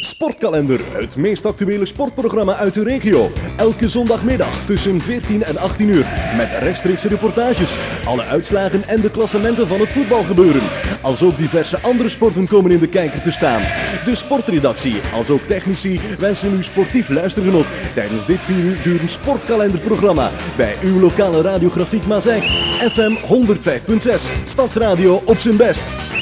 Sportkalender, het meest actuele sportprogramma uit de regio. Elke zondagmiddag tussen 14 en 18 uur. Met rechtstreekse reportages, alle uitslagen en de klassementen van het voetbalgebeuren. Als ook diverse andere sporten komen in de kijker te staan. De sportredactie, als ook technici, wensen u sportief luistergenot tijdens dit 4 uur durend sportkalenderprogramma. Bij uw lokale radiografiek Mazeik, FM 105.6, Stadsradio op zijn best.